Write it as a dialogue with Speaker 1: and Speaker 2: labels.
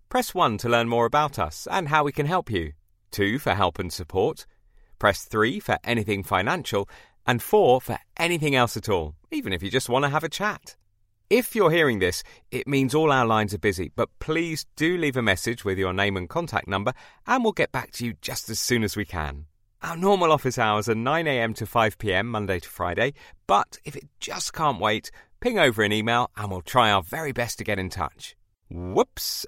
Speaker 1: Press 1 to learn more about us and how we can help you. 2 for help and support. Press 3 for anything financial. And 4 for anything else at all, even if you just want to have a chat. If you're hearing this, it means all our lines are busy, but please do leave a message with your name and contact number, and we'll get back to you just as soon as we can. Our normal office hours are 9 a.m. to 5 p.m. Monday to Friday, but if it just can't wait, ping over an email and we'll try our very best to get in touch. Whoops,